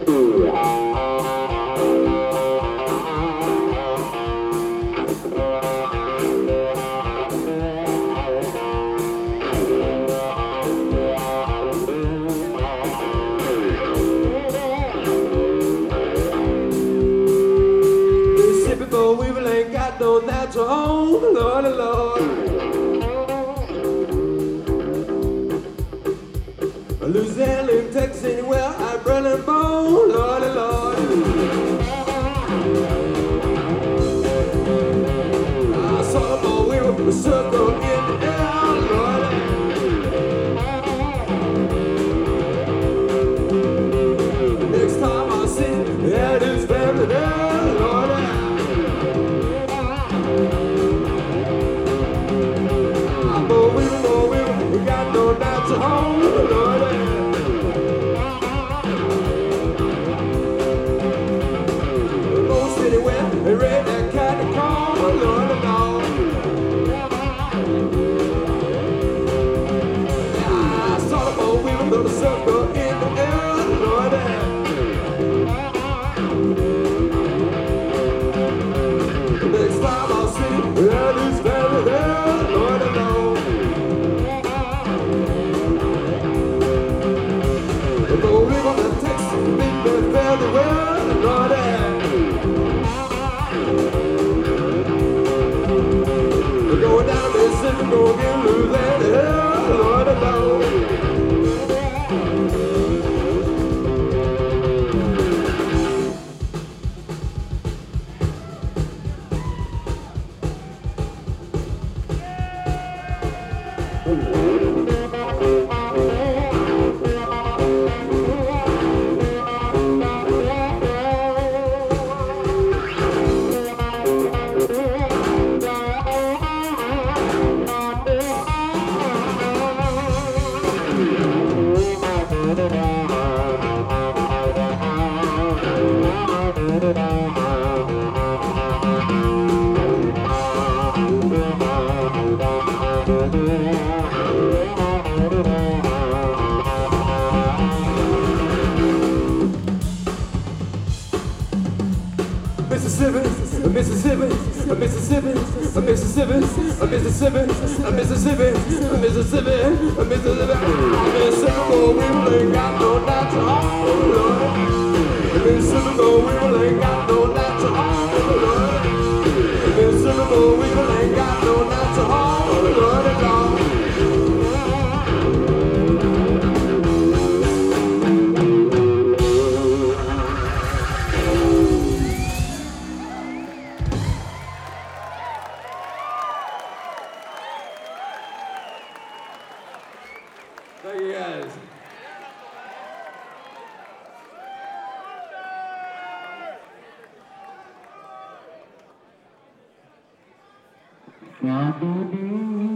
No natural home, Lord, Lord. Louisiana, Texas, anywhere I'm running bone, Lord, Lord. I saw the ball, we were a circle in the air, Lord. Next time I see that is family there, Lord. We got no natural home, Lord. Most anywhere, they read that kind of call, Lord, Lord. I saw the boat, we were gonna circle in the air, Lord. Next time I'll see that is very there, Lord, Lord. We're gonna text me fairly well, Lord. We're going down to Mississippi, gonna get Louisiana, Lord, Lord. Mississippi, Mississippi, Mississippi, Mississippi, Mississippi, Mississippi, Mississippi, Mississippi, Mississippi, we ain't got no natural home. Mississippi, we ain't got no natural home. Mississippi, we ain't got no natural home. Thank you guys. Mm-hmm.